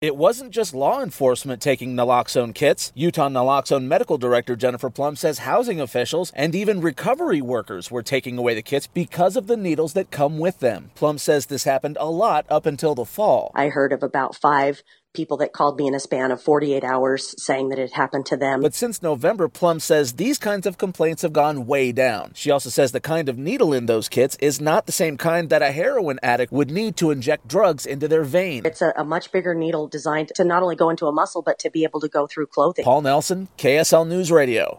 It wasn't just law enforcement taking naloxone kits. Utah Naloxone Medical Director Jennifer Plum says housing officials and even recovery workers were taking away the kits because of the needles that come with them. Plum says this happened a lot up until the fall. I heard of about 5 people that called me in a span of 48 hours saying that it happened to them. But since November, Plum says these kinds of complaints have gone way down. She also says the kind of needle in those kits is not the same kind that a heroin addict would need to inject drugs into their vein. It's a much bigger needle designed to not only go into a muscle, but to be able to go through clothing. Paul Nelson, KSL News Radio.